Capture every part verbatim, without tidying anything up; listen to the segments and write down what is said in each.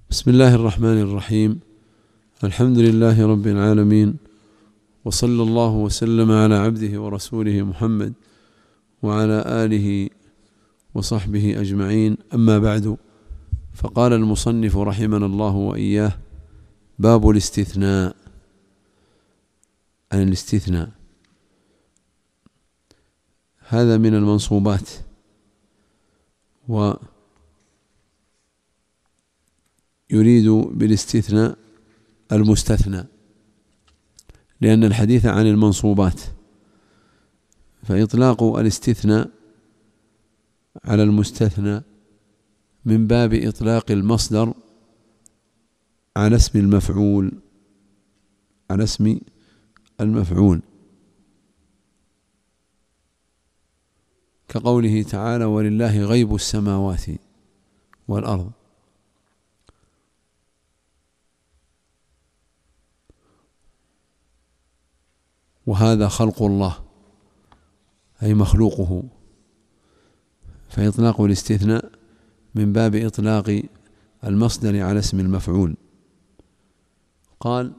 بسم الله الرحمن الرحيم. الحمد لله رب العالمين، وصلى الله وسلم على عبده ورسوله محمد وعلى آله وصحبه أجمعين، أما بعد. فقال المصنف رحمنا الله وإياه: باب الاستثناء. عن الاستثناء، هذا من المنصوبات، ويريد بالاستثناء المستثنى، لأن الحديث عن المنصوبات، فإطلاق الاستثناء على المستثنى من باب إطلاق المصدر على اسم المفعول على اسم المفعول كقوله تعالى: ولله غيب السماوات والأرض. وهذا خلق الله، أي مخلوقه، فإطلاق الاستثناء من باب إطلاق المصدر على اسم المفعول. قال: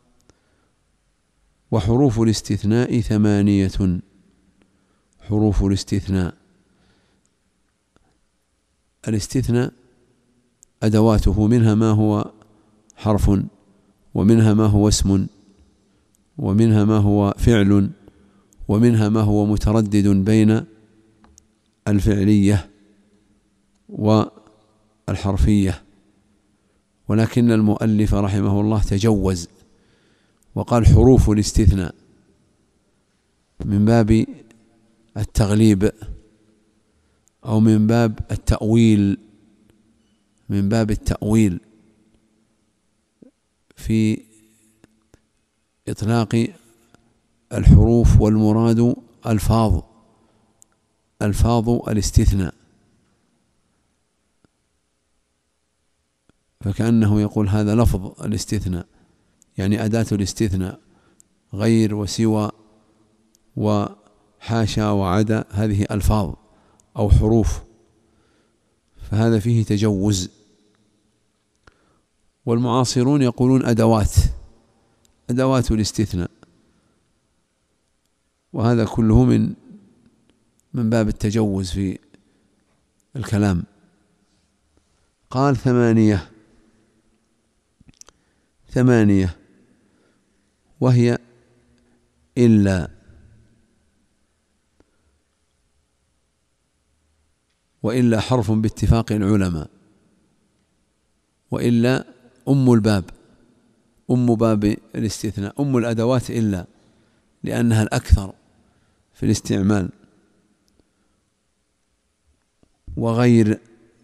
وحروف الاستثناء ثمانية. حروف الاستثناء، الاستثناء أدواته منها ما هو حرف، ومنها ما هو اسم، ومنها ما هو فعل، ومنها ما هو متردد بين الفعلية والحرفية، ولكن المؤلف رحمه الله تجوز وقال حروف الاستثناء من باب التغليب، أو من باب التأويل من باب التأويل في إطلاق الحروف، والمراد ألفاظ ألفاظ الاستثناء، فكأنه يقول هذا لفظ الاستثناء، يعني أداة الاستثناء، غير وسوى وحاشا وعدا، هذه ألفاظ أو حروف، فهذا فيه تجوز. والمعاصرون يقولون أدوات أدوات الاستثناء، وهذا كله من من باب التجوز في الكلام. قال: ثمانية ثمانية وهي إلا، وإلا حرف باتفاق العلماء، وإلا أم الباب أم باب الاستثناء، أم الأدوات إلا، لأنها الأكثر في الاستعمال. وغير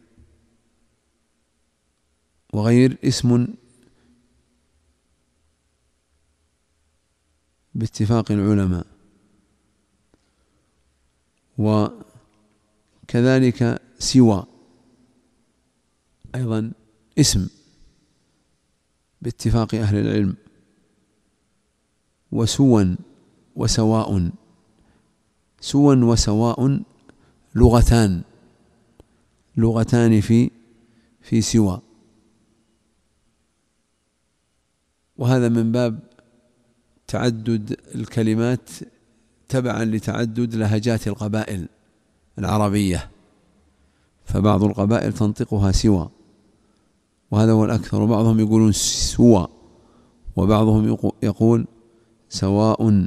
وغير اسم باتفاق العلماء، وكذلك سوى أيضا اسم باتفاق أهل العلم. وسوى وسواء سوى وسواء لغتان لغتان في في سوى، وهذا من باب تعدد الكلمات تبعا لتعدد لهجات القبائل العربية، فبعض القبائل تنطقها سوى، وهذا هو الأكثر، وبعضهم يقولون سوى، وبعضهم يقول سواء.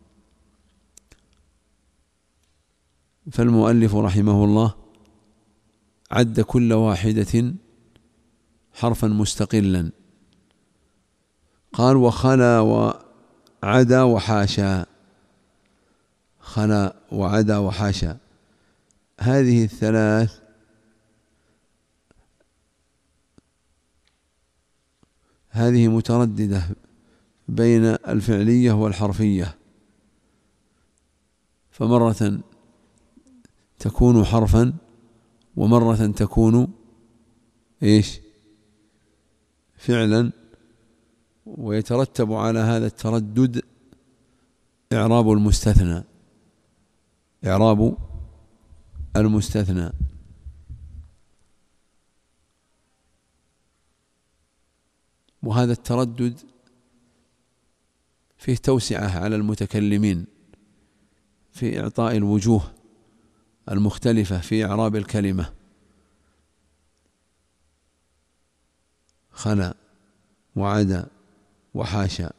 فالمؤلف رحمه الله عد كل واحدة حرفا مستقلا. قال: وخلا وعدا وحاشا. خلا وعدا وحاشا، هذه الثلاث هذه مترددة بين الفعلية والحرفية، فمرة تكون حرفا، ومرة تكون إيش فعلا، ويترتب على هذا التردد إعراب المستثنى إعراب المستثنى وهذا التردد فيه توسعة على المتكلمين في إعطاء الوجوه المختلفة في إعراب الكلمة. خلا وعدا وحاشا،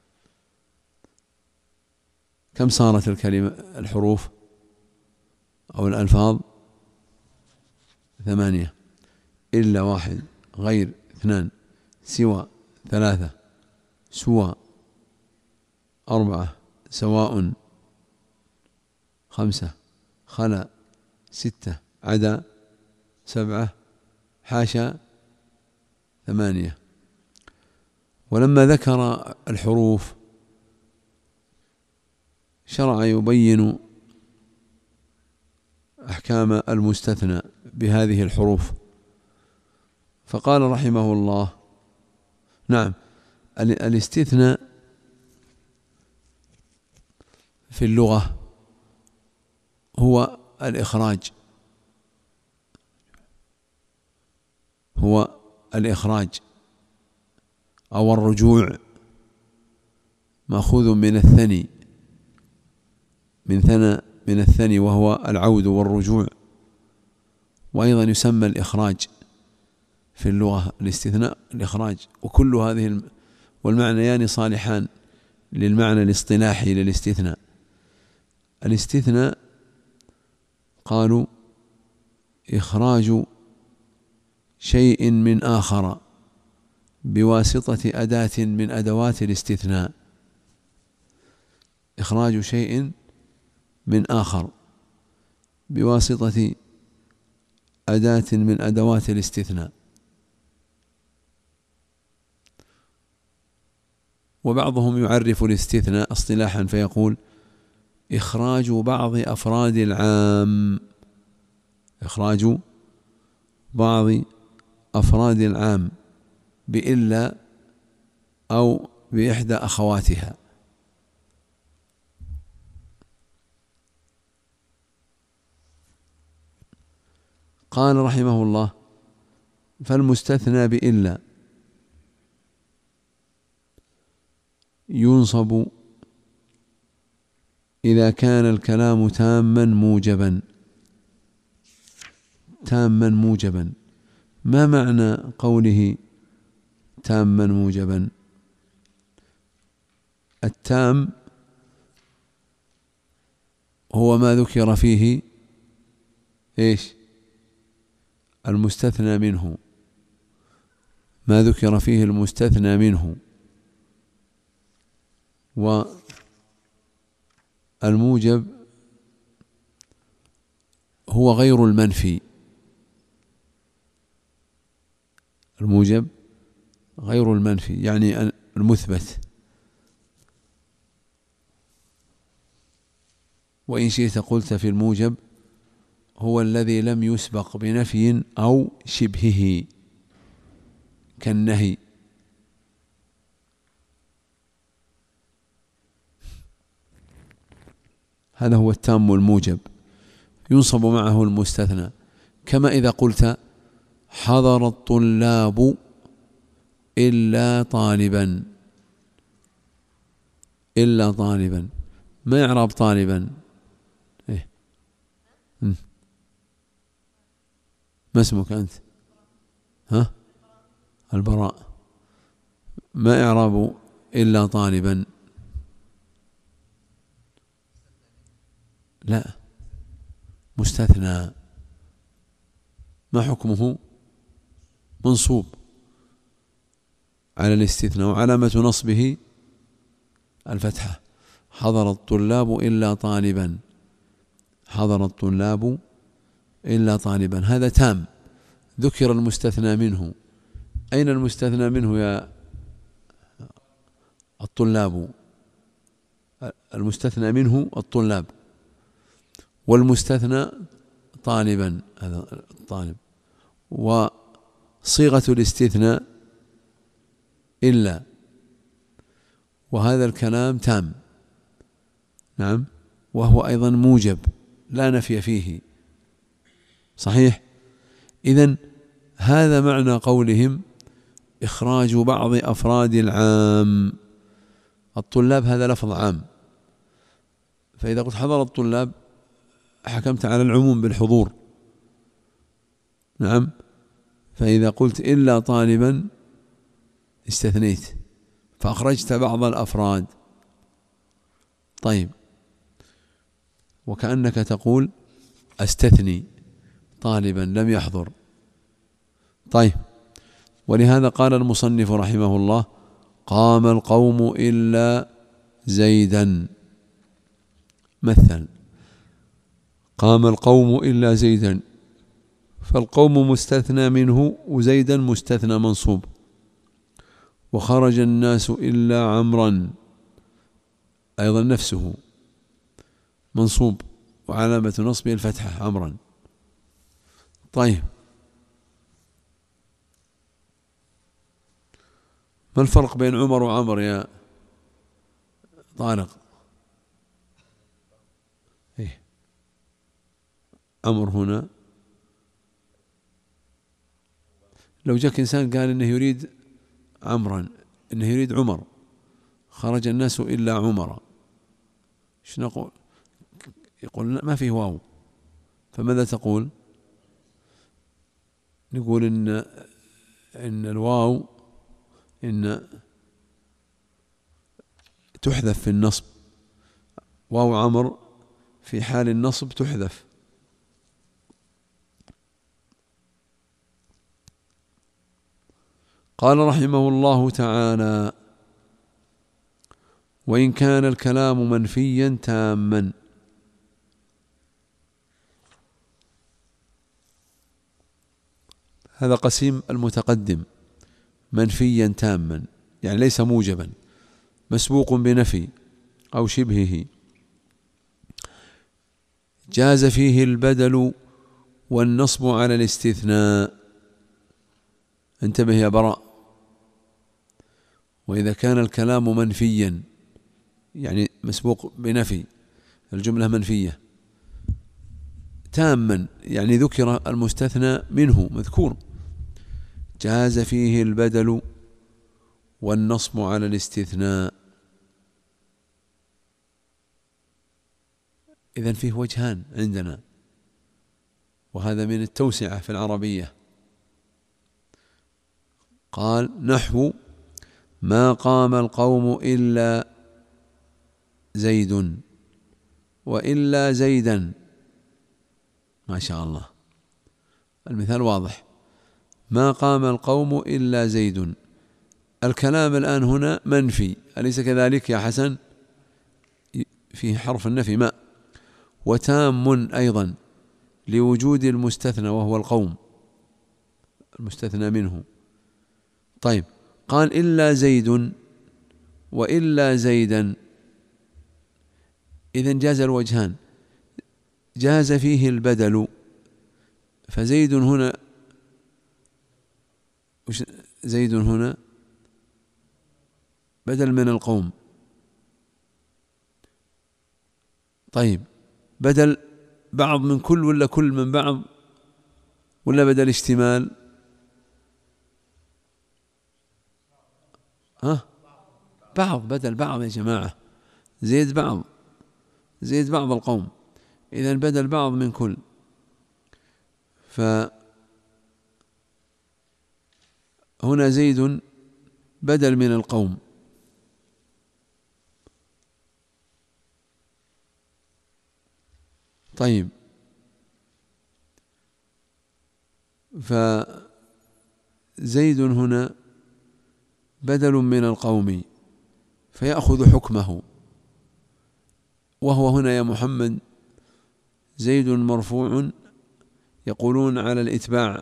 كم صارت الكلمة الحروف أو الألفاظ؟ ثمانية، إلا واحد، غير اثنان، سوى ثلاثة، سوى أربعة، سواء خمسة، خلا ستة، عدا سبعة، حاشا ثمانية. ولما ذكر الحروف شرع يبين أحكام المستثنى بهذه الحروف، فقال رحمه الله: نعم، الاستثناء في اللغة هو الإخراج، هو الإخراج أو الرجوع، مأخوذ من الثني، من ثنى من الثني وهو العود والرجوع. وأيضا يسمى الإخراج في اللغة الاستثناء الإخراج، وكل هذه الم... والمعنيان صالحان للمعنى الاصطلاحي للاستثناء. الاستثناء قالوا إخراج شيء من آخر بواسطة أداة من أدوات الاستثناء، إخراج شيء من آخر بواسطة أداة من أدوات الاستثناء. وبعضهم يعرف الاستثناء اصطلاحا فيقول: إخراج بعض أفراد العام، إخراج بعض أفراد العام بإلا أو بإحدى أخواتها. قال رحمه الله: فالمستثنى بإلا ينصب إذا كان الكلام تاما موجبا. تاما موجبا، ما معنى قوله تاما موجبا؟ التام هو ما ذكر فيه إيش؟ المستثنى منه، ما ذكر فيه المستثنى منه. والموجب هو غير المنفي، الموجب غير المنفي يعني المثبت. وإن شئت قلت في الموجب هو الذي لم يسبق بنفي أو شبهه كالنهي. هذا هو التام الموجب، ينصب معه المستثنى. كما إذا قلت: حضر الطلاب إلا طالبا، إلا طالبا، ما يعرب طالبا؟ إيه؟ ما اسمك أنت؟ ها؟ البراء. ما إعراب إلا طالبا؟ لا، مستثنى. ما حكمه؟ منصوب على الاستثناء، وعلامة نصبه الفتحة. حضر الطلاب إلا طالبا، حضر الطلاب إلا طالبا، هذا تام. ذكر المستثنى منه. أين المستثنى منه يا الطلاب؟ المستثنى منه الطلاب، والمستثنى طالبا، هذا الطالب. وصيغة الاستثناء إلا، وهذا الكلام تام. نعم، وهو أيضا موجب لا نفي فيه، صحيح. إذن هذا معنى قولهم: إخراج بعض أفراد العام. الطلاب هذا لفظ عام، فإذا قلت حضر الطلاب حكمت على العموم بالحضور، نعم. فإذا قلت إلا طالبا استثنيت فأخرجت بعض الأفراد. طيب، وكأنك تقول أستثني طالبا لم يحضر. طيب، ولهذا قال المصنف رحمه الله: قام القوم إلا زيدا. مثل: قام القوم إلا زيدا، فالقوم مستثنى منه وزيدا مستثنى منصوب. وخرج الناس إلا عمرا، أيضا نفسه منصوب وعلامة نصبه الفتحة عمرا. طيب، ما الفرق بين عمر وعمر يا طارق؟ إيه؟ عمر هنا لو جاك إنسان قال إنه يريد عمرا، إنه يريد عمر، خرج الناس إلا عمر، إيش نقول؟ يقول ما فيه واو، فماذا تقول؟ نقول إن إن الواو إن تحذف في النصب، واو عمر في حال النصب تحذف. قال رحمه الله تعالى: وإن كان الكلام منفيا تاما. هذا قسيم المتقدم، منفيا تاما يعني ليس موجبا، مسبوق بنفي أو شبهه، جاز فيه البدل والنصب على الاستثناء. انتبه يا براء. وإذا كان الكلام منفيا يعني مسبوق بنفي، الجملة منفية، تاما يعني ذكر المستثنى منه مذكور، جاز فيه البدل والنصب على الاستثناء. إذن فيه وجهان عندنا، وهذا من التوسعة في العربية. قال: نحو ما قام القوم إلا زيد وإلا زيدا. ما شاء الله، المثال واضح. ما قام القوم إلا زيد، الكلام الآن هنا منفي، أليس كذلك يا حسن؟ فيه حرف النفي ما، وتام أيضا لوجود المستثنى وهو القوم المستثنى منه. طيب، قال إلا زيد وإلا زيدا، إذن جاز الوجهان، جاز فيه البدل، فزيد هنا زيد هنا بدل من القوم. طيب، بدل بعض من كل ولا كل من بعض ولا بدل اشتمال؟ ها؟ بعض، بدل بعض يا جماعة، زيد بعض، زيد بعض القوم، إذن بدل بعض من كل. فهنا زيد بدل من القوم. طيب، فزيد هنا بدل من القوم فيأخذ حكمه، وهو هنا يا محمد زيد مرفوع، يقولون على الإتباع،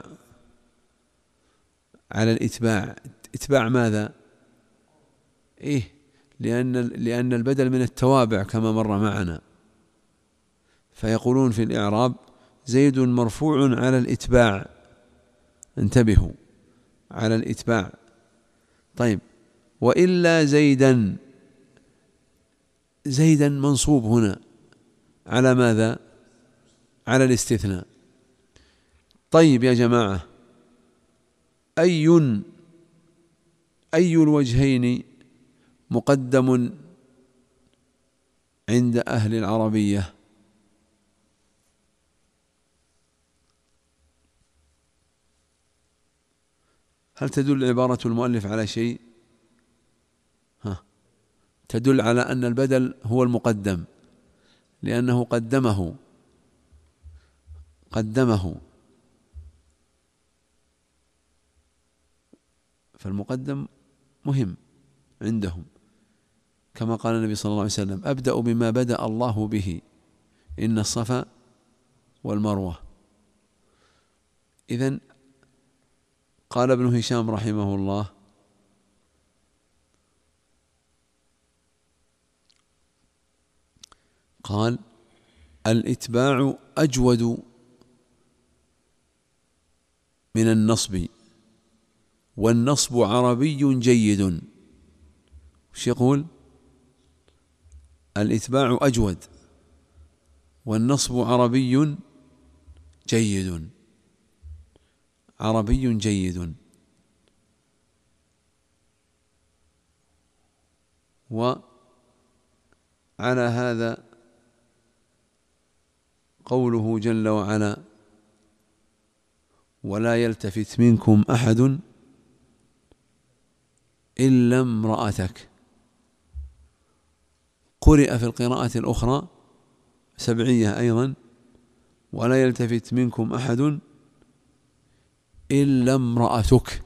على الإتباع. إتباع ماذا؟ إيه؟ لأن لأن البدل من التوابع كما مر معنا، فيقولون في الإعراب زيد مرفوع على الإتباع، انتبهوا، على الإتباع. طيب، وإلا زيدا، زيدا منصوب هنا على ماذا؟ على أي الوجهين مقدم عند أهل العربية؟ هل تدل عبارة المؤلف على شيء؟ ها، تدل على أن البدل هو المقدم، لأنه قدمه قدمه فالمقدم مهم عندهم، كما قال النبي صلى الله عليه وسلم: أبدأ بما بدأ الله به، إن الصفا والمروة. إذن قال ابن هشام رحمه الله: قال: الإتباع أجود من النصب، والنصب عربي جيد. وش يقول؟ الإتباع أجود والنصب عربي جيد، عربي جيد. وعلى هذا قوله جل وعلا: ولا يلتفت منكم أحد إلا امرأتك. قرئ في القراءة الأخرى سبعية أيضا: ولا يلتفت منكم أحد إلا امرأتك،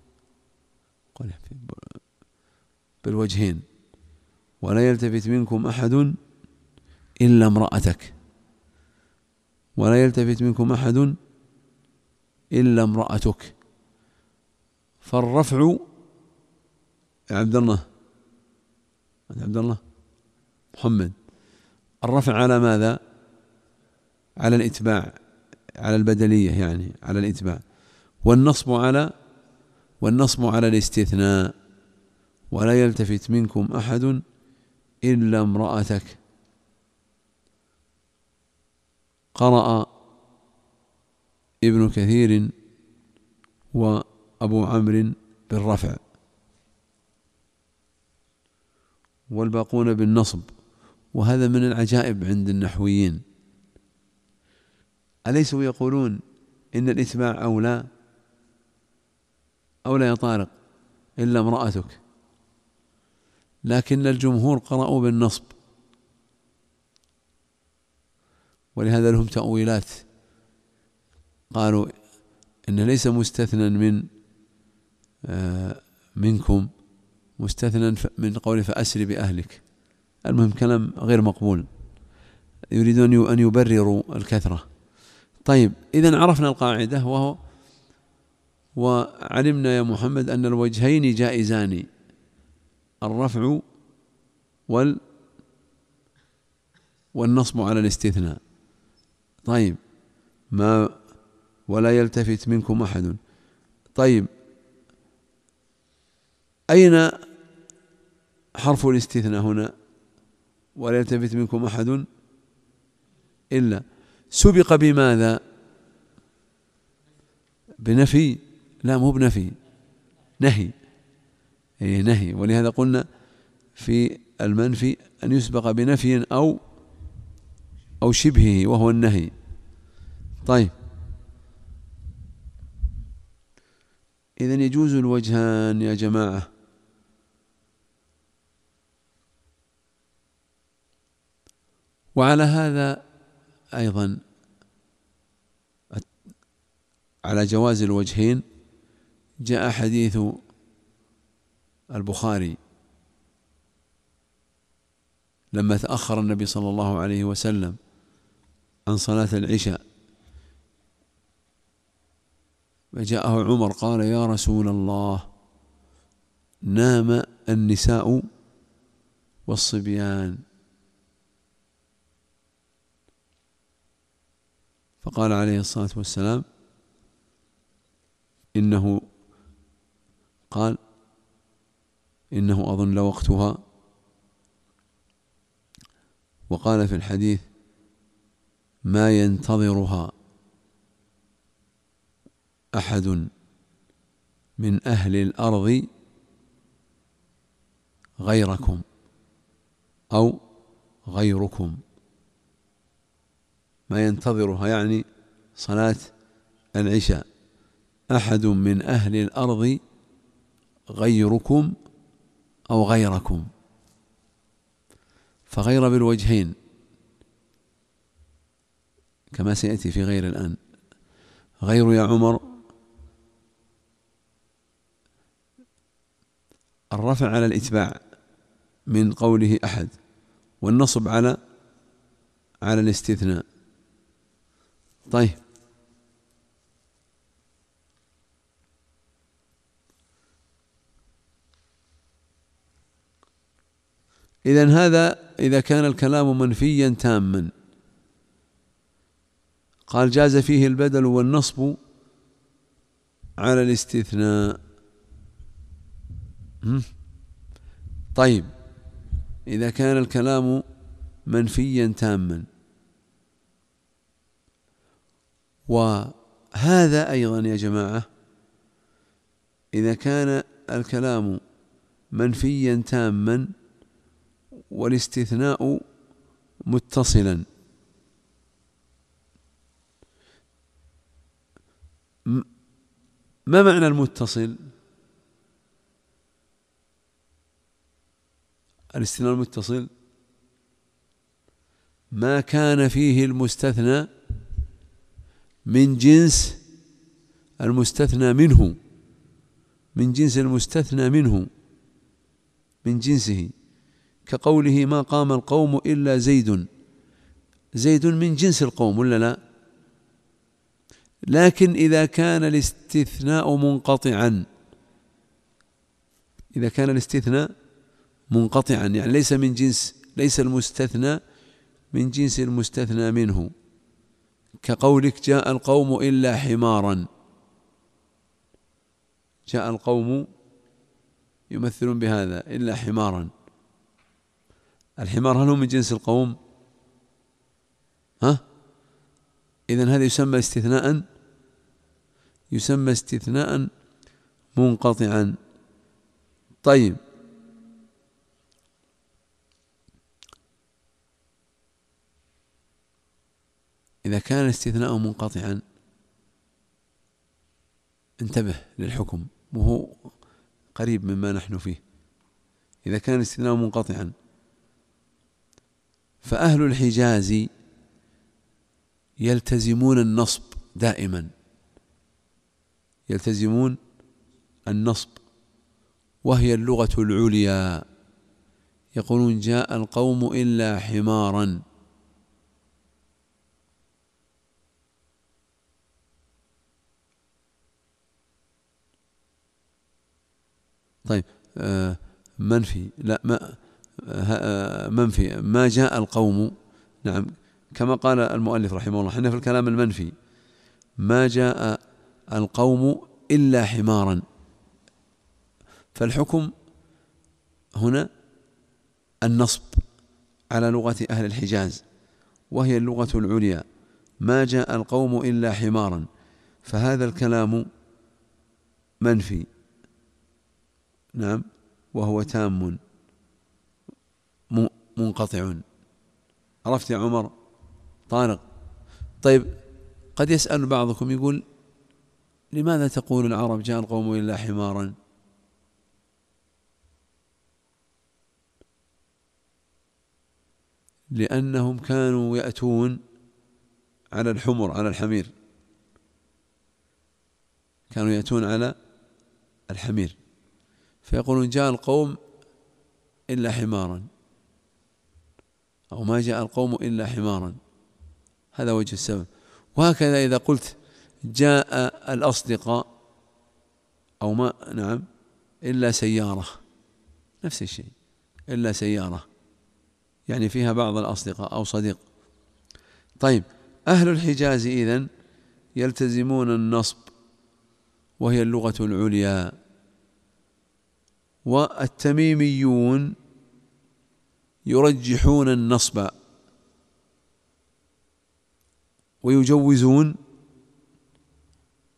بالوجهين: ولا يلتفت منكم أحد إلا امرأتك، ولا يلتفت منكم أحد إلا امرأتك. فالرفع يا عبد الله عبد الله محمد، الرفع على ماذا؟ على الإتباع، على البدلية، يعني على الإتباع. والنصب على والنصب على الاستثناء: ولا يلتفت منكم أحد إلا امرأتك. قرأ ابن كثير وأبو عمرو بالرفع، والباقون بالنصب، وهذا من العجائب عند النحويين. أليسوا يقولون إن الإتباع أولى أولى يا طارق إلا امرأتك؟ لكن الجمهور قرأوا بالنصب، ولهذا لهم تأويلات. قالوا إن ليس مستثنى من آه منكم، مستثنى من قول فأسر بأهلك. المهم كلام غير مقبول، يريدون أن يبرروا الكثرة. طيب، إذن عرفنا القاعدة، وهو وعلمنا يا محمد أن الوجهين جائزان: الرفع وال والنصب على الاستثناء. طيب، ما ولا يلتفت منكم أحد. طيب، أين حرف الاستثناء هنا؟ ولا يلتفت منكم أحد إلا سبق بماذا؟ بنفي؟ لا، مو بنفي، نهي. إيه، نهي. ولهذا قلنا في المنفي أن يسبق بنفي أو أو شبهه، وهو النهي. طيب، إذن يجوز الوجهان يا جماعة. وعلى هذا أيضا، على جواز الوجهين، جاء حديث البخاري لما تأخر النبي صلى الله عليه وسلم عن صلاة العشاء، فجاءه عمر قال: يا رسول الله، نام النساء والصبيان. فقال عليه الصلاة والسلام: إنه قال إنه أظن لوقتها. وقال في الحديث: ما ينتظرها أحد من أهل الأرض غيركم أو غيركم، ما ينتظرها يعني صلاة العشاء. أحد من أهل الأرض غيركم أو غيركم، فغير بالوجهين كما سيأتي في غير الآن. غير يا عمر الرفع على الإتباع من قوله أحد، والنصب على على الاستثناء. طيب، إذن هذا إذا كان الكلام منفيا تاما. قال جاز فيه البدل والنصب على الاستثناء. طيب، إذا كان الكلام منفيا تاما، وهذا أيضا يا جماعة إذا كان الكلام منفيا تاما والاستثناء متصلا، ما معنى المتصل؟ الاستثناء المتصل ما كان فيه المستثنى من جنس المستثنى منه، من جنس المستثنى منه، من جنسه، كقوله ما قام القوم إلا زيد. زيد من جنس القوم ولا لا؟ لكن إذا كان الاستثناء منقطعا، إذا كان الاستثناء منقطعا يعني ليس من جنس، ليس المستثنى من جنس المستثنى منه، كقولك جاء القوم إلا حمارا. جاء القوم يمثلون بهذا إلا حمارا. الحمار هل هو من جنس القوم؟ ها؟ إذن هذا يسمى استثناء، يسمى استثناء منقطعا. طيب، إذا كان الاستثناء منقطعا انتبه للحكم وهو قريب مما نحن فيه. إذا كان الاستثناء منقطعا فأهل الحجاز يلتزمون النصب دائما، يلتزمون النصب، وهي اللغة العليا. يقولون جاء القوم إلا حمارا. طيب، آه منفي لا ما آه منفي ما جاء القوم، نعم كما قال المؤلف رحمه الله. حنا في الكلام المنفي ما جاء القوم إلا حمارا، فالحكم هنا النصب على لغة أهل الحجاز، وهي اللغة العليا. ما جاء القوم إلا حمارا، فهذا الكلام منفي، نعم، وهو تام منقطع. عرفت يا عمر؟ طارق. طيب، قد يسأل بعضكم يقول لماذا تقول العرب جاء القوم إلا حمارا؟ لأنهم كانوا يأتون على الحمر، على الحمير، كانوا يأتون على الحمير، فيقولون جاء القوم إلا حمارا، أو ما جاء القوم إلا حمارا. هذا وجه السبب. وهكذا إذا قلت جاء الأصدقاء أو ما نعم إلا سيارة، نفس الشيء، إلا سيارة يعني فيها بعض الأصدقاء أو صديق. طيب، أهل الحجاز إذن يلتزمون النصب، وهي اللغة العليا. والتميميون يرجحون النصب ويجوزون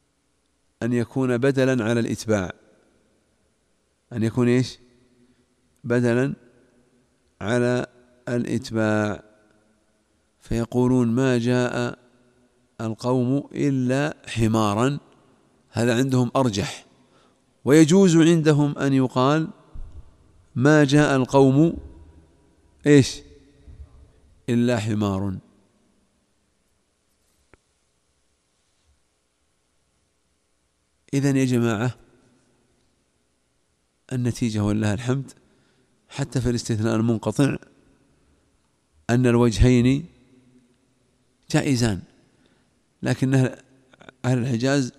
أن يكون بدلا على الإتباع، أن يكون إيش؟ بدلا على الإتباع، فيقولون ما جاء القوم إلا حمارا، هذا عندهم أرجح. ويجوز عندهم أن يقال ما جاء القوم إيش إلا حمار. إذن يا جماعة النتيجة ولله الحمد حتى في الاستثناء المنقطع أن الوجهين جائزان، لكن أهل الحجاز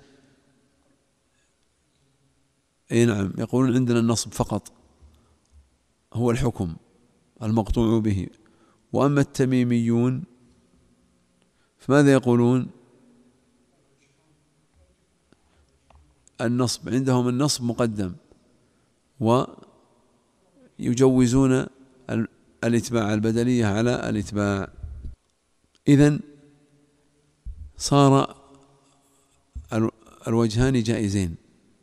أي نعم يقولون عندنا النصب فقط هو الحكم المقطوع به، وأما التميميون فماذا يقولون؟ النصب عندهم النصب مقدم، ويجوزون الإتباع البدلية على الإتباع. إذن صار الوجهان جائزين.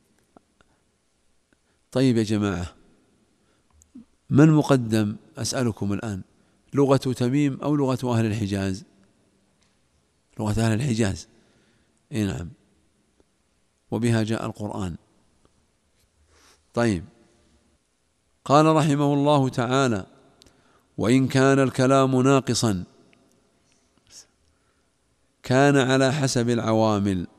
طيب يا جماعة من مقدم؟ أسألكم الآن، لغة تميم أو لغة أهل الحجاز؟ لغة أهل الحجاز، إيه نعم، وبها جاء القرآن. طيب قال رحمه الله تعالى: وإن كان الكلام ناقصا كان على حسب العوامل.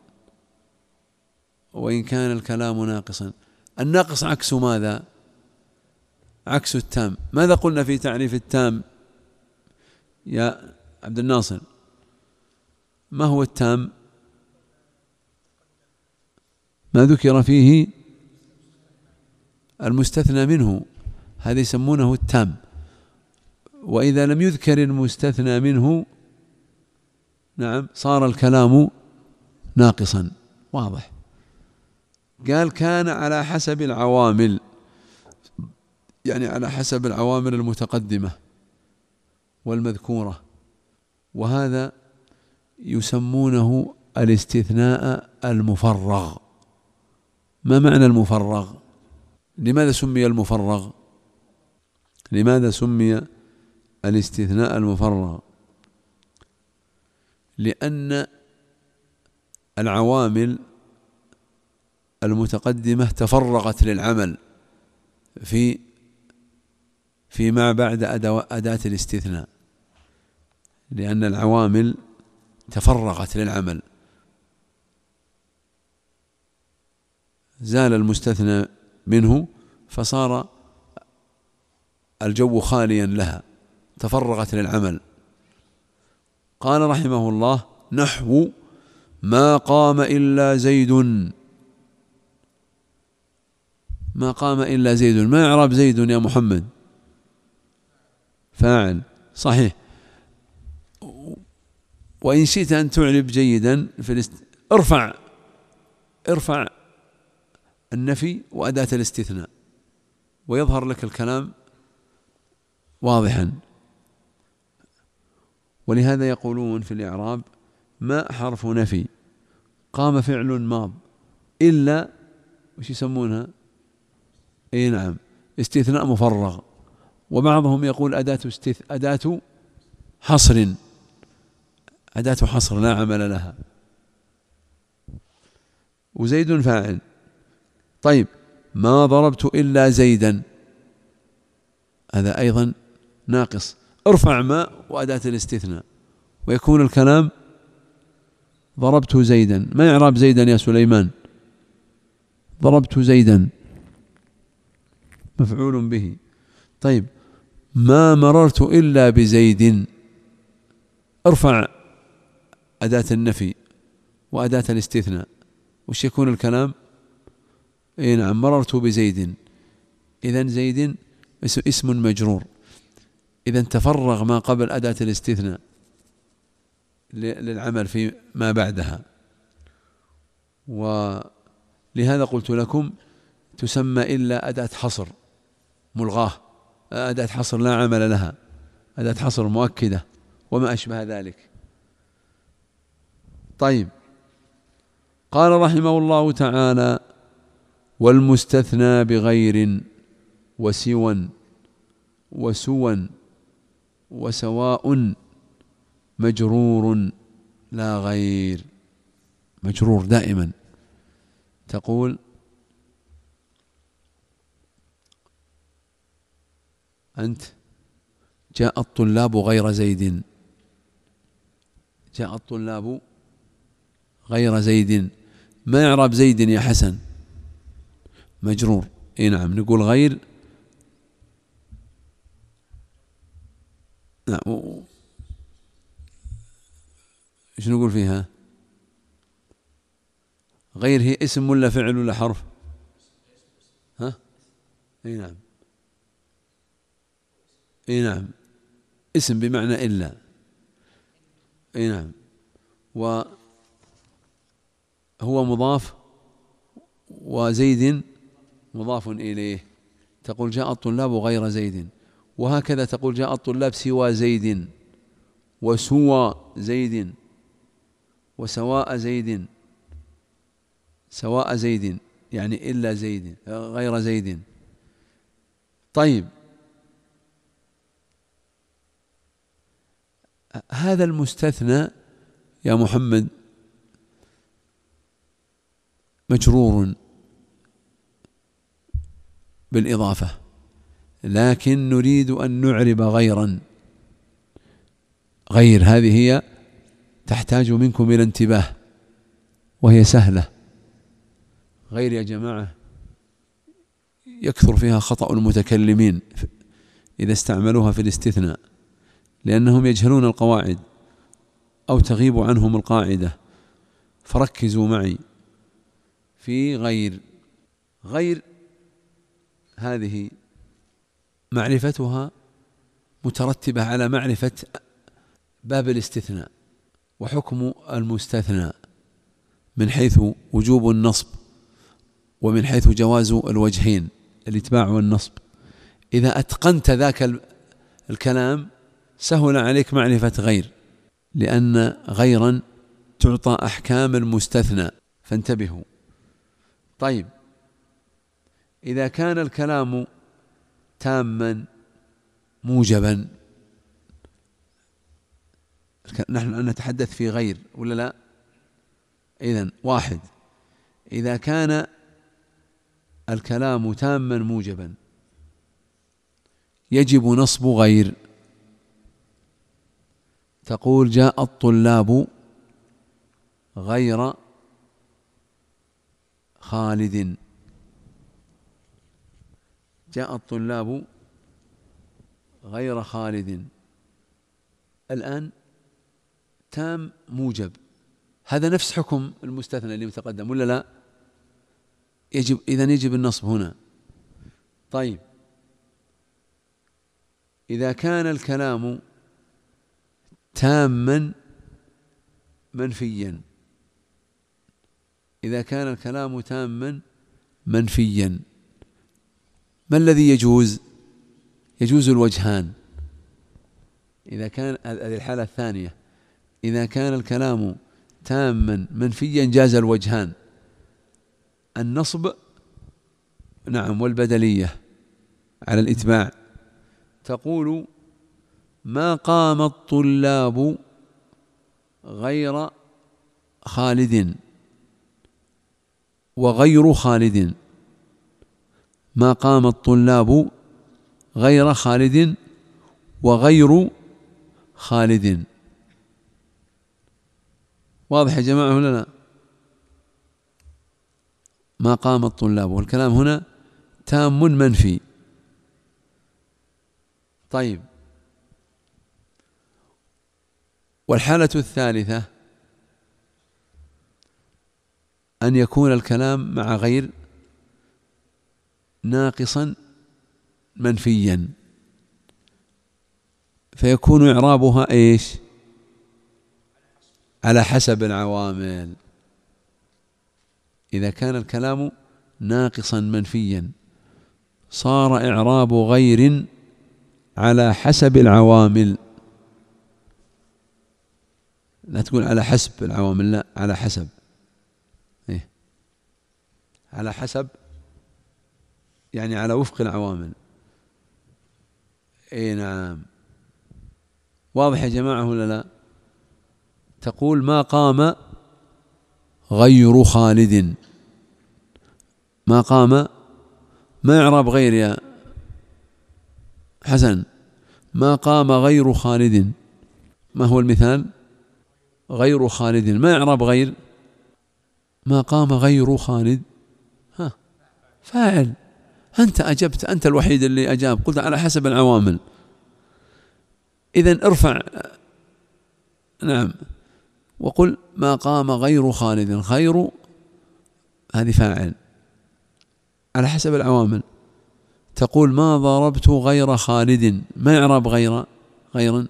وإن كان الكلام ناقصا، الناقص عكس ماذا؟ عكس التام. ماذا قلنا في تعريف التام يا عبد الناصر؟ ما هو التام؟ ما ذكر فيه المستثنى منه، هذا يسمونه التام. وإذا لم يذكر المستثنى منه نعم صار الكلام ناقصا. واضح. قال كان على حسب العوامل، يعني على حسب العوامل المتقدمة والمذكورة، وهذا يسمونه الاستثناء المفرغ. ما معنى المفرغ؟ لماذا سمي المفرغ؟ لماذا سمي الاستثناء المفرغ؟ لأن العوامل المتقدمة تفرغت للعمل في فيما بعد أداة الاستثناء، لأن العوامل تفرغت للعمل، زال المستثنى منه فصار الجو خاليا لها، تفرغت للعمل. قال رحمه الله: نحو ما قام إلا زيد. ما قام إلا زيد، ما إعراب زيد يا محمد؟ فاعل، صحيح. وإن شئت أن تعرب جيدا في الاست... ارفع ارفع النفي وأداة الاستثناء ويظهر لك الكلام واضحا. ولهذا يقولون في الإعراب: ما حرف نفي، قام فعل ماض، إلا وش يسمونها؟ اي نعم استثناء مفرغ. وبعضهم يقول أداة استث... أداة حصر، أداة حصر لا عمل لها. وزيد فاعل. طيب ما ضربت إلا زيدا، هذا أيضا ناقص، ارفع ما وأداة الاستثناء ويكون الكلام ضربت زيدا. ما إعراب زيدا يا سليمان؟ ضربت زيدا مفعول به. طيب ما مررت إلا بزيد، ارفع أداة النفي وأداة الاستثناء وش يكون الكلام؟ اي نعم مررت بزيد. إذن زيد اسم مجرور، إذن تفرغ ما قبل أداة الاستثناء للعمل في ما بعدها. ولهذا قلت لكم تسمى إلا أداة حصر ملغاة، أداة حصر لا عمل لها، أداة حصر مؤكدة وما أشبه ذلك. طيب قال رحمه الله تعالى: والمستثنى بغير وسوى وسوى وسواء مجرور لا غير، مجرور دائما. تقول أنت جاء الطلاب غير زيد، جاء الطلاب غير زيد. ما إعراب زيد يا حسن؟ مجرور. إيه نعم، نقول غير. نعم. إيش نقول فيها؟ غير هي اسم ولا فعل ولا حرف؟ ها؟ إيه نعم، إيه نعم، اسم بمعنى إلا. إيه نعم، وهو مضاف وزيد مضاف إليه. تقول جاء الطلاب غير زيد، وهكذا تقول جاء الطلاب سوى زيد، وسوى زيد، وسواء زيد، سواء زيد يعني إلا زيد، غير زيد. طيب، هذا المستثنى يا محمد مجرور بالإضافة، لكن نريد أن نعرب غيرا. غير هذه هي تحتاج منكم إلى انتباه، وهي سهلة. غير يا جماعة يكثر فيها خطأ المتكلمين إذا استعملوها في الاستثناء، لأنهم يجهلون القواعد أو تغيب عنهم القاعدة. فركزوا معي في غير. غير هذه معرفتها مترتبة على معرفة باب الاستثناء وحكم المستثنى من حيث وجوب النصب ومن حيث جواز الوجهين الاتباع والنصب. إذا أتقنت ذاك الكلام سهل عليك معرفة غير، لأن غيرا تعطى أحكام المستثنى، فانتبهوا. طيب، إذا كان الكلام تاما موجبا، نحن نتحدث في غير ولا لا؟ إذن واحد، إذا كان الكلام تاما موجبا يجب نصب غير. تقول جاء الطلاب غير خالد، جاء الطلاب غير خالد. الآن تام موجب، هذا نفس حكم المستثنى اللي متقدم ولا لا؟ يجب إذن يجب النصب هنا. طيب، إذا كان الكلام تاما منفيا، إذا كان الكلام تاما منفيا ما الذي يجوز؟ يجوز الوجهان. إذا كان هذه الحالة الثانية، إذا كان الكلام تاما منفيا جاز الوجهان، النصب نعم والبدلية على الإتباع. تقول ما قام الطلاب غير خالد وغير خالد، ما قام الطلاب غير خالد وغير خالد. واضح يا جماعة ولا لا؟ ما قام الطلاب، والكلام هنا تام منفي. طيب، والحالة الثالثة أن يكون الكلام مع غير ناقصا منفيا، فيكون إعرابها إيش؟ على حسب العوامل. إذا كان الكلام ناقصا منفيا صار إعراب غير على حسب العوامل. لا تقول على حسب العوامل، لا، على حسب. إيه؟ على حسب يعني على وفق العوامل. اي نعم. واضح يا جماعة ولا لا؟ تقول ما قام غير خالد. ما قام ما إعراب غير يا حسن؟ ما قام غير خالد. ما هو المثال؟ غير خالد. ما إعراب غير؟ ما قام غير خالد. ها فاعل. أنت أجبت، أنت الوحيد اللي أجاب، قلت على حسب العوامل. إذن ارفع نعم وقل ما قام غير خالد. غير هذه فاعل على حسب العوامل. تقول ما ضربت غير خالد. ما إعراب غير؟ غيرا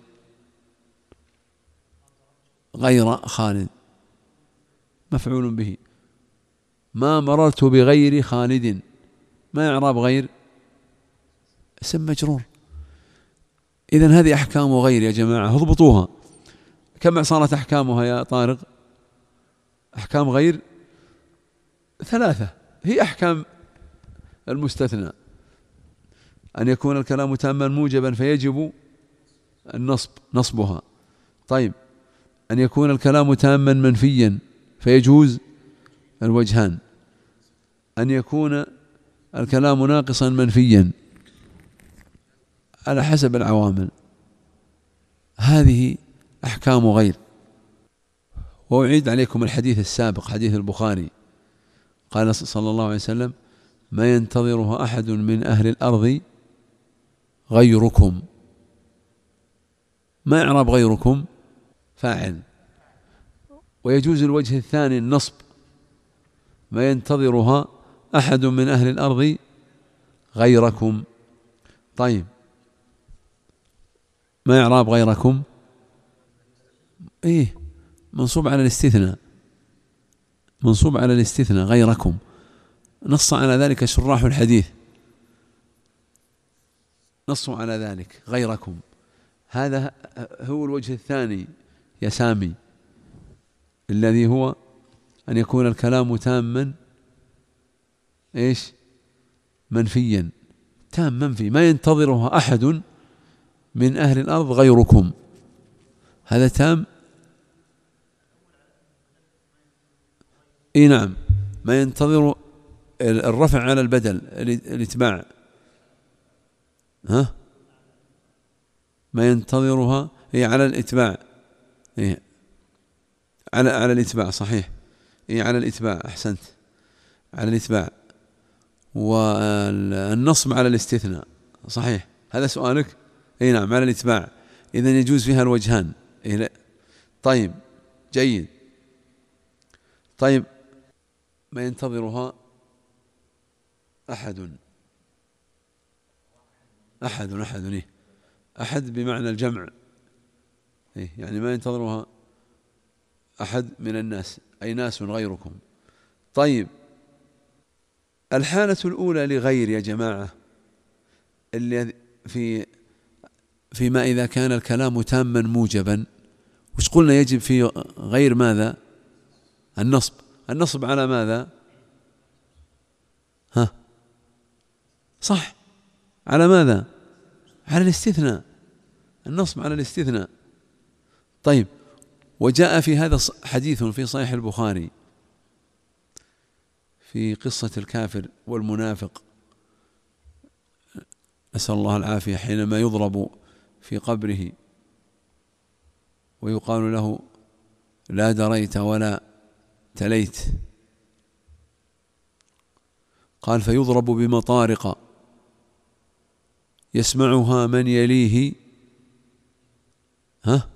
غير خالد مفعول به. ما مررت بغير خالد. ما إعراب غير؟ اسم مجرور. إذن هذه أحكام غير يا جماعة، اضبطوها. كم صارت أحكامها يا طارق؟ أحكام غير ثلاثة، هي أحكام المستثنى: أن يكون الكلام تاما موجبا فيجب النصب نصبها. طيب أن يكون الكلام تاما منفيا فيجوز الوجهان. أن يكون الكلام ناقصا منفيا على حسب العوامل. هذه أحكام غير. وأعيد عليكم الحديث السابق، حديث البخاري، قال صلى الله عليه وسلم: ما ينتظرها أحد من أهل الأرض غيركم. ما إعراب غيركم؟ فاعل. ويجوز الوجه الثاني النصب: ما ينتظرها أحد من أهل الأرض غيركم. طيب ما إعراب غيركم؟ إيه منصوب على الاستثناء، منصوب على الاستثناء غيركم. نص على ذلك شراح الحديث، نصوا على ذلك غيركم. هذا هو الوجه الثاني يا سامي، الذي هو أن يكون الكلام تاما إيش؟ منفيا. تام منفي. ما ينتظرها أحد من أهل الأرض غيركم، هذا تام. إيه نعم. ما ينتظر الرفع على البدل الاتباع. ها ما ينتظرها هي على الاتباع. إيه على على الاتباع صحيح. إيه على الاتباع، أحسنت، على الاتباع. والنصب على الاستثناء صحيح. هذا سؤالك؟ إيه نعم على الاتباع. إذن يجوز فيها الوجهان. إيه لا. طيب جيد. طيب ما ينتظرها أحد. أحد أحد إيه أحد بمعنى الجمع. إيه يعني ما ينتظرها أحد من الناس، أي ناس غيركم. طيب الحالة الأولى لغير يا جماعة اللي في فيما إذا كان الكلام تاما موجبا، وش قلنا يجب في غير ماذا؟ النصب. النصب على ماذا؟ ها صح، على ماذا؟ على الاستثناء. النصب على الاستثناء. طيب وجاء في هذا حديث في صحيح البخاري في قصة الكافر والمنافق، نسأل الله العافية، حينما يضرب في قبره ويقال له لا دريت ولا تليت، قال فيضرب بمطارق يسمعها من يليه ها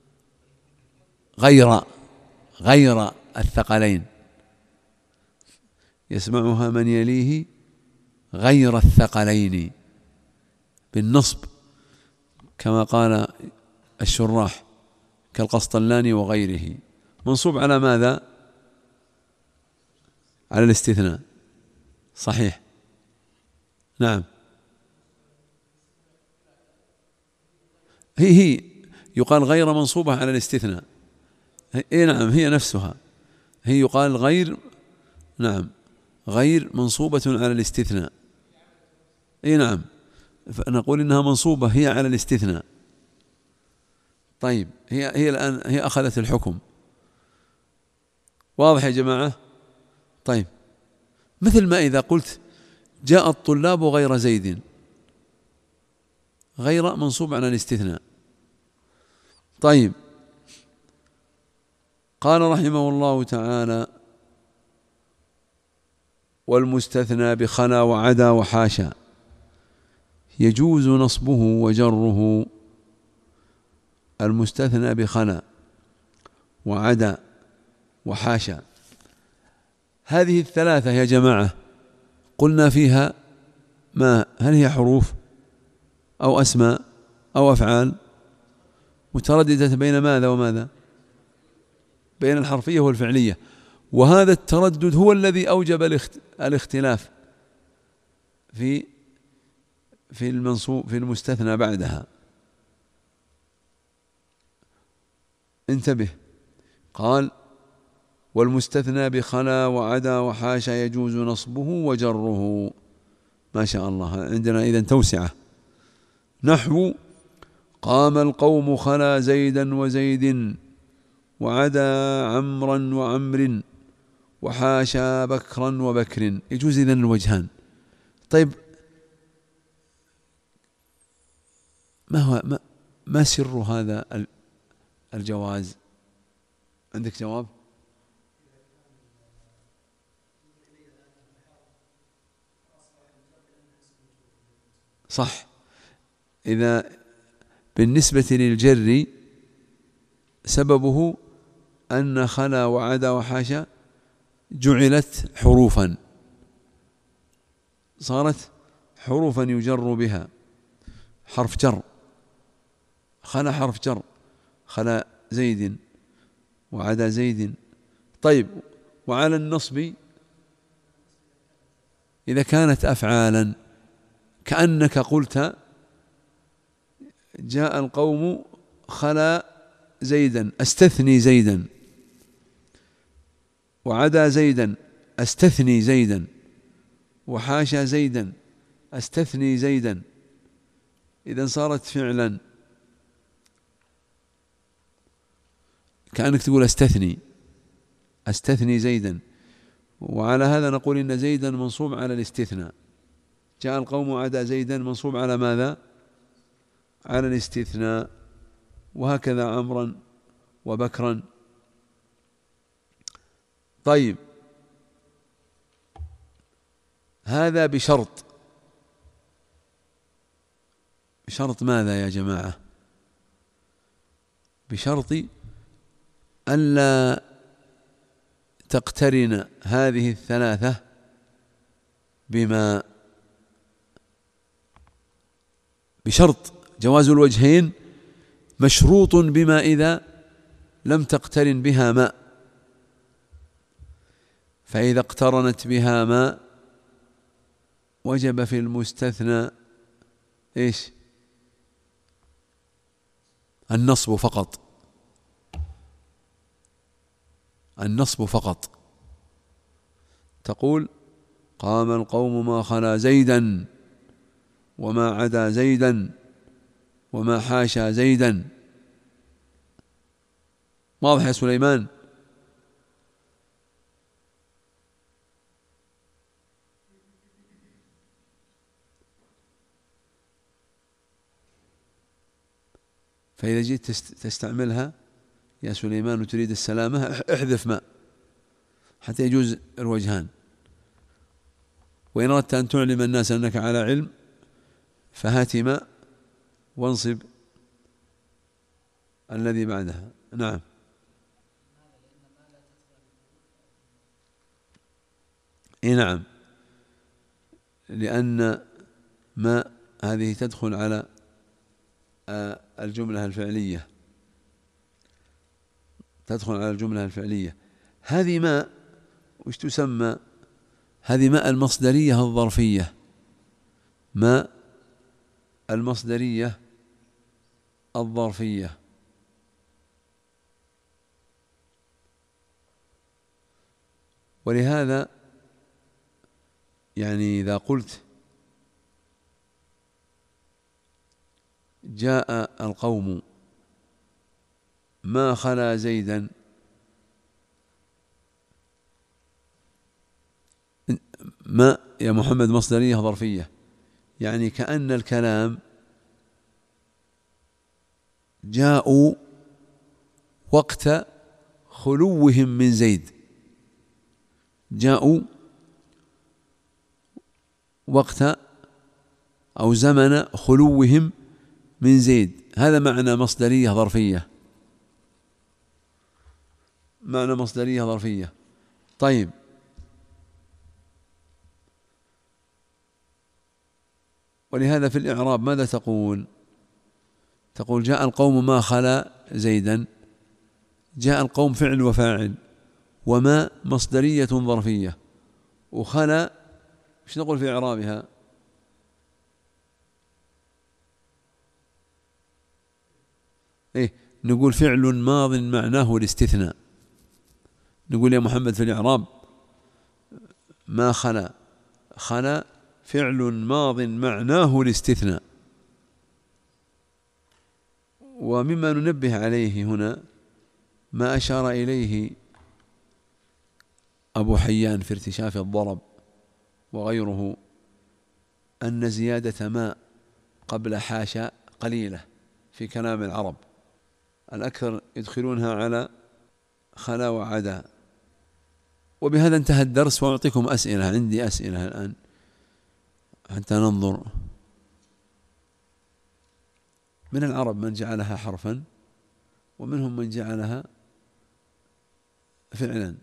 غير غير الثقلين، يسمعها من يليه غير الثقلين بالنصب كما قال الشراح كالقسطلاني وغيره. منصوب على ماذا؟ على الاستثناء صحيح. نعم هي هي يقال غير منصوبة على الاستثناء. اي نعم هي نفسها، هي يقال غير، نعم غير منصوبة على الاستثناء. اي نعم فنقول إنها منصوبة هي على الاستثناء. طيب هي هي الآن هي أخذت الحكم. واضح يا جماعة؟ طيب مثل ما إذا قلت جاء الطلاب غير زيد، غير منصوب على الاستثناء. طيب قال رحمه الله تعالى والمستثنى بخلا وعدا وحاشا يجوز نصبه وجره. المستثنى بخلا وعدا وحاشا، هذه الثلاثة يا جماعة قلنا فيها ما؟ هل هي حروف أو أسماء أو أفعال مترددة بين ماذا وماذا؟ بين الحرفية والفعلية. وهذا التردد هو الذي أوجب الاختلاف في في المنصوب في المستثنى بعدها. انتبه، قال والمستثنى بخلا وعدا وحاشا يجوز نصبه وجره. ما شاء الله، عندنا إذن توسعة. نحو قام القوم خلا زيدا وزيد وعدا عمرا وعمر وحاشا بكرا وبكر. يجوز إذن الوجهان. طيب ما هو ما, ما سر هذا الجواز؟ عندك جواب؟ صح. إذا بالنسبة للجر سببه أن خلا وعدا وحاشا جعلت حروفا، صارت حروفا يجر بها، حرف جر. خلا حرف جر، خلا زيد وعدا زيد. طيب وعلى النصب إذا كانت أفعالا، كأنك قلت جاء القوم خلا زيدا أستثني زيدا، وعدا زيدا أستثني زيدا، وحاشا زيدا أستثني زيدا. إذن صارت فعلا، كأنك تقول أستثني أستثني زيدا. وعلى هذا نقول إن زيدا منصوب على الاستثناء. جاء القوم عدا زيدا منصوب على ماذا؟ على الاستثناء. وهكذا عمرا وبكرا. طيب هذا بشرط. بشرط ماذا يا جماعة؟ بشرط ألا تقترن هذه الثلاثة بما، بشرط جواز الوجهين مشروط بما إذا لم تقترن بها ماء. فإذا اقترنت بها ماء وجب في المستثنى إيش؟ النصب فقط. النصب فقط. تقول قام القوم ما خلا زيدا وما عدا زيدا وما حاشا زيدا. واضح يا سليمان؟ فإذا جيت تستعملها يا سليمان وتريد السلامة احذف ماء حتى يجوز الوجهان. وإن أردت أن تعلم الناس أنك على علم فهات ماء وانصب الذي بعدها. نعم. إيه نعم، لأن ما هذه تدخل على الجملة الفعلية، تدخل على الجملة الفعلية. هذه ماء وش تسمى؟ هذه ماء المصدرية الظرفية. ماء المصدرية الظرفية. ولهذا يعني إذا قلت جاء القوم ما خلا زيدا، ما يا محمد مصدرية ظرفية، يعني كأن الكلام جاءوا وقت خلوهم من زيد، جاءوا وقت أو زمن خلوهم من زيد، هذا معنى مصدرية ظرفية، معنى مصدرية ظرفية. طيب، ولهذا في الإعراب ماذا تقول؟ تقول جاء القوم ما خلا زيدا، جاء القوم فعل وفاعل، وما مصدرية ظرفية، وخلا ايش نقول في إعرابها؟ إيه، نقول فعل ماض معناه الاستثناء. نقول يا محمد في الإعراب ما خلا، خلا فعل ماض معناه الاستثناء. ومما ننبه عليه هنا ما أشار إليه أبو حيان في ارتشاف الضرب وغيره، أن زيادة ما قبل حاشا قليلة في كلام العرب، الأكثر يدخلونها على خلا وعدا. وبهذا انتهى الدرس، وأعطيكم أسئلة، عندي أسئلة الآن حتى ننظر. من العرب من جعلها حرفا، ومنهم من جعلها فعلا.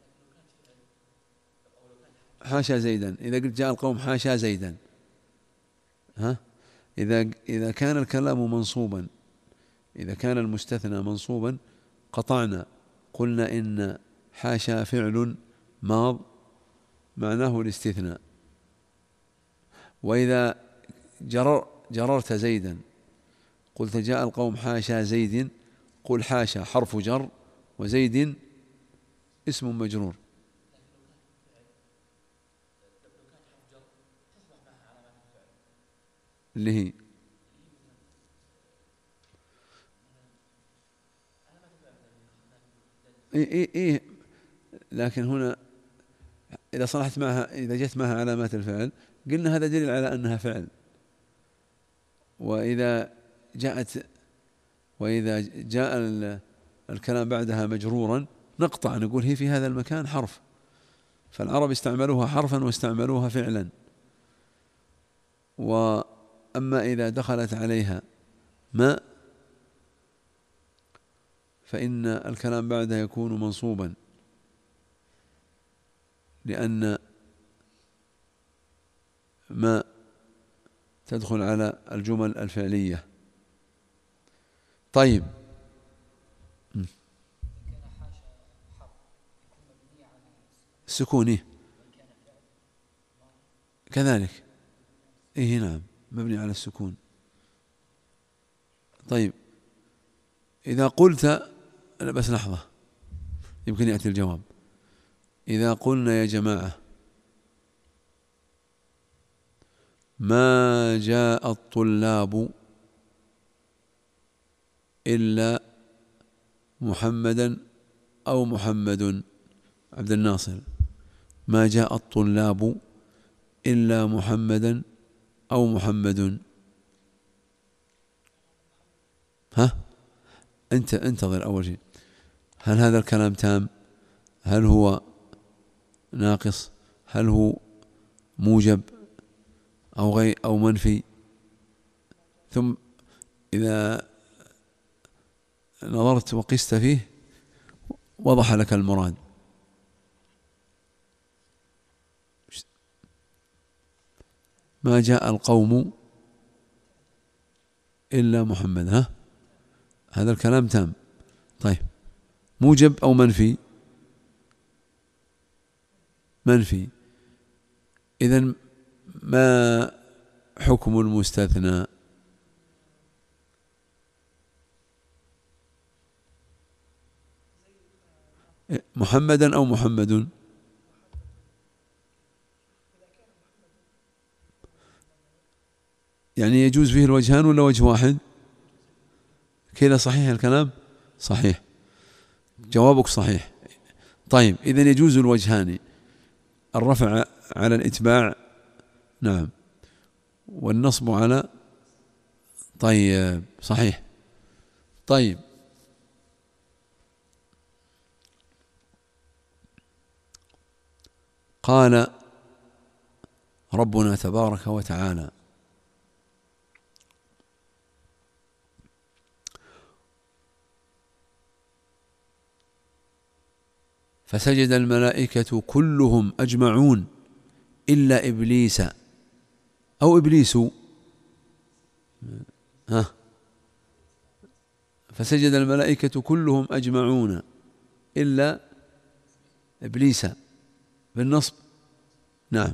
حاشا زيدا، إذا قلت جاء القوم حاشا زيدا، ها إذا إذا كان الكلام منصوبا، إذا كان المستثنى منصوبا قطعنا، قلنا إن حاشا فعل ماض معناه الاستثناء. وإذا جرر جررت زيدا قلت جاء القوم حاشا زيد، قل حاشا حرف جر وزيد اسم مجرور. اللي هي إيه إيه إيه لكن هنا إذا صلحت معها، إذا جت معها علامات الفعل قلنا هذا دليل على أنها فعل. وإذا جاءت وإذا جاء الكلام بعدها مجرورا نقطع، نقول هي في هذا المكان حرف. فالعرب استعملوها حرفا واستعملوها فعلا. وأما إذا دخلت عليها ما فإن الكلام بعدها يكون منصوبا، لأن ما تدخل على الجمل الفعلية. طيب، السكون كذلك، إيه نعم مبني على السكون. طيب، إذا قلت، بس لحظة يمكن يأتي الجواب. إذا قلنا يا جماعة ما جاء الطلاب إلا محمدا أو محمد، عبد الناصر، ما جاء الطلاب إلا محمدا أو محمد، ها أنت انتظر أول شيء، هل هذا الكلام تام؟ هل هو ناقص؟ هل هو موجب أو غير أو منفي؟ ثم إذا نظرت وقست فيه وضح لك المراد. ما جاء القوم إلا محمد، ها هذا الكلام تام. طيب، موجب أو منفي؟ منفي. إذن ما حكم المستثنى؟ محمدا أو محمد؟ يعني يجوز فيه الوجهان ولا وجه واحد؟ كذا صحيح الكلام؟ صحيح، جوابك صحيح. طيب إذن يجوز الوجهان، الرفع على الإتباع نعم، والنصب على، طيب صحيح. طيب قال ربنا تبارك وتعالى: فسجد الملائكة كلهم أجمعون إلا إبليس، أو إبليس، ها فسجد الملائكة كلهم أجمعون إلا إبليس بالنصب، نعم.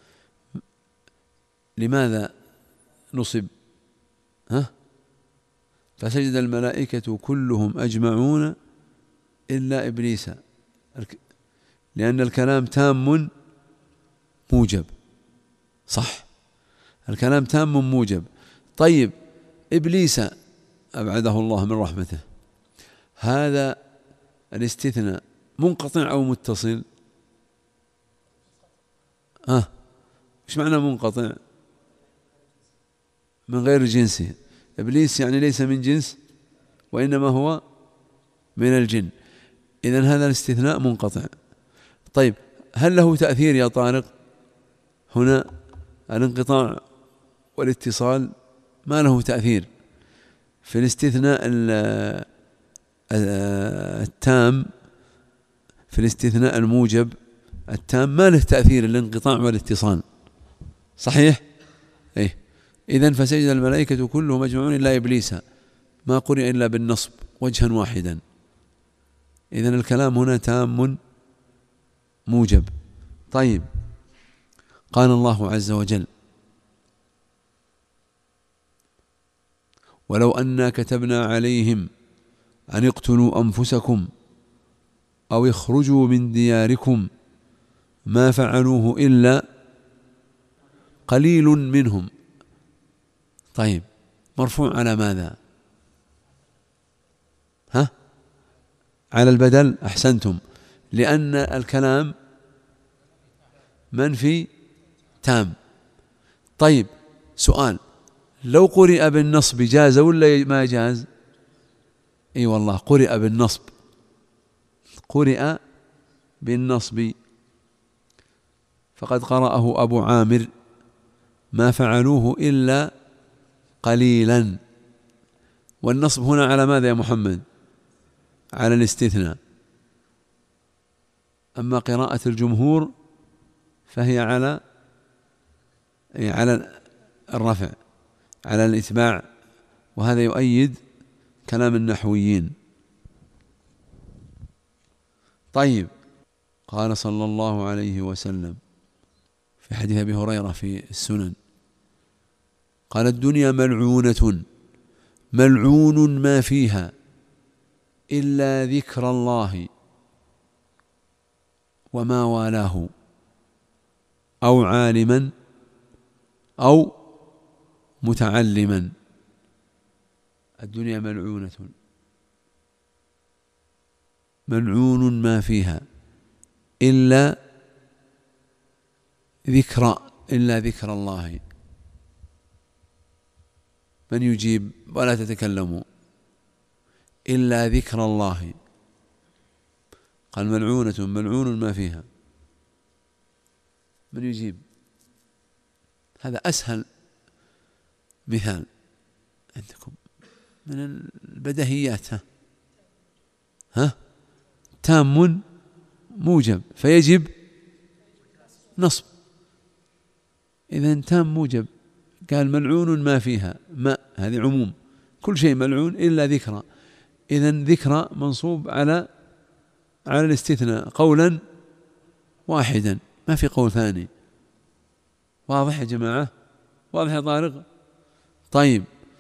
لماذا نصب؟ ها فسجد الملائكة كلهم أجمعون إلا إبليس، لأن الكلام تام موجب، صح، الكلام تام موجب. طيب إبليس أبعده الله من رحمته، هذا الاستثناء منقطع أو متصل؟ ها إيش معنى منقطع؟ من غير جنسه. إبليس يعني ليس من جنس، وإنما هو من الجن، إذن هذا الاستثناء منقطع. طيب هل له تأثير يا طارق؟ هنا الانقطاع والاتصال ما له تأثير في الاستثناء التام، في الاستثناء الموجب التام ما له تأثير الانقطاع والاتصال، صحيح؟ إيه؟ إذن فسجد الملائكة كلهم أجمعون إلا إبليس، ما قرئ إلا بالنصب وجها واحدا، إذن الكلام هنا تام موجب. طيب قال الله عز وجل: ولو أنا كتبنا عليهم أن اقتلوا أنفسكم أو اخرجوا من دياركم ما فعلوه إلا قليل منهم. طيب مرفوع على ماذا؟ ها على البدل، أحسنتم، لأن الكلام منفي تام. طيب سؤال، لو قرئ بالنصب جاز ولا ما جاز؟ اي والله قرئ بالنصب، قرئ بالنصب، فقد قرأه أبو عامر: ما فعلوه إلا قليلا. والنصب هنا على ماذا يا محمد؟ على الاستثناء. أما قراءة الجمهور فهي على على الرفع، على الإتباع، وهذا يؤيد كلام النحويين. طيب قال صلى الله عليه وسلم في حديث أبي هريرة في السنن، قال: الدنيا ملعونة ملعون ما فيها إلا ذكر الله وما والاه، أو عالما أو متعلما. الدنيا ملعونة، ملعون ما فيها إلا ذكر إلا ذكر الله. من يجيب ولا تتكلموا؟ إلا ذكر الله. قال ملعونة ملعون ما فيها، من يجيب؟ هذا أسهل مثال عندكم من البديهيات. ها ها تام موجب فيجب نصب، إذن تام موجب. قال ملعون ما فيها، ما هذه عموم، كل شيء ملعون إلا ذكرى، إذن ذكرى منصوب على على الاستثناء قولا واحدا، ما في قول ثاني. واضح يا جماعة؟ واضح يا طارق؟ طيب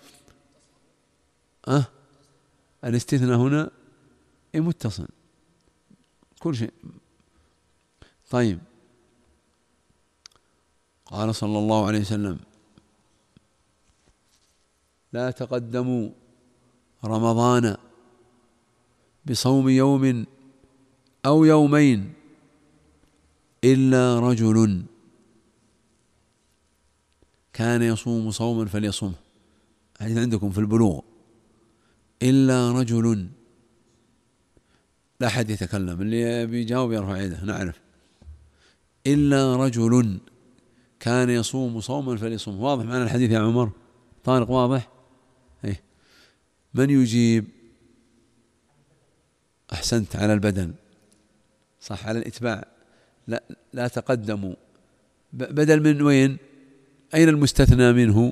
أه الاستثناء هنا متصل كل شيء. طيب قال صلى الله عليه وسلم: لا تقدموا رمضان بصوم يوم أو يومين إلا رجل كان يصوم صوما فليصومه، حديث عندكم في البلوغ، إلا رجل، لا أحد يتكلم، اللي بيجاوب يرفع يده، نعرف. إلا رجل كان يصوم صوما فليصومه. واضح معنا الحديث يا عمر؟ طارق واضح؟ أيه. من يجيب؟ أحسنت، على البدن، صح، على الإتباع، لا, لا تقدموا، بدل من وين؟ أين المستثنى منه؟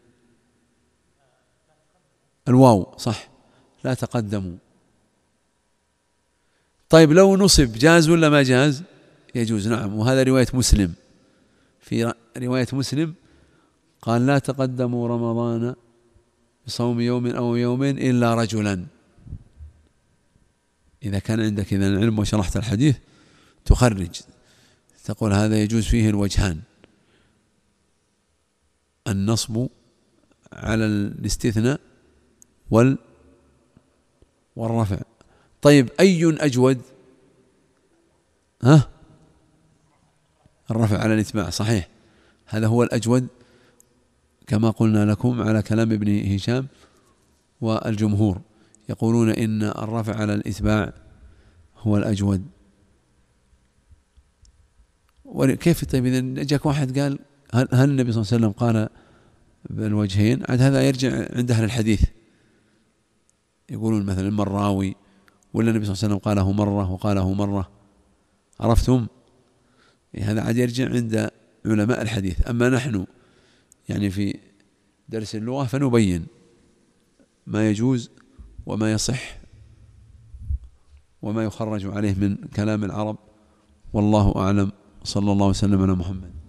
الواو، صح، لا تقدموا. طيب لو نصب جاز ولا ما جاز؟ يجوز، نعم. وهذا رواية مسلم، في رواية مسلم قال لا تقدموا رمضان بصوم يوم أو يومين إلا رجلا. إذا كان عندك إذا العلم وشرحت الحديث تخرج، تقول هذا يجوز فيه الوجهان، النصب على الاستثناء وال والرفع. طيب أي أجود؟ ها؟ الرفع على الإتباع، صحيح، هذا هو الأجود كما قلنا لكم على كلام ابن هشام، والجمهور يقولون إن الرفع على الإتباع هو الأجود. وكيف؟ طيب إذا جاك واحد قال هل, هل النبي صلى الله عليه وسلم قال بالوجهين؟ عاد هذا يرجع عند أهل الحديث، يقولون مثلا المراوي، ولا النبي صلى الله عليه وسلم قاله مرة وقاله مرة، عرفتم؟ هذا عاد يرجع عند علماء الحديث. أما نحن يعني في درس اللغة فنبين ما يجوز وما يصح وما يخرج عليه من كلام العرب، والله أعلم. صلى الله وسلم على محمد.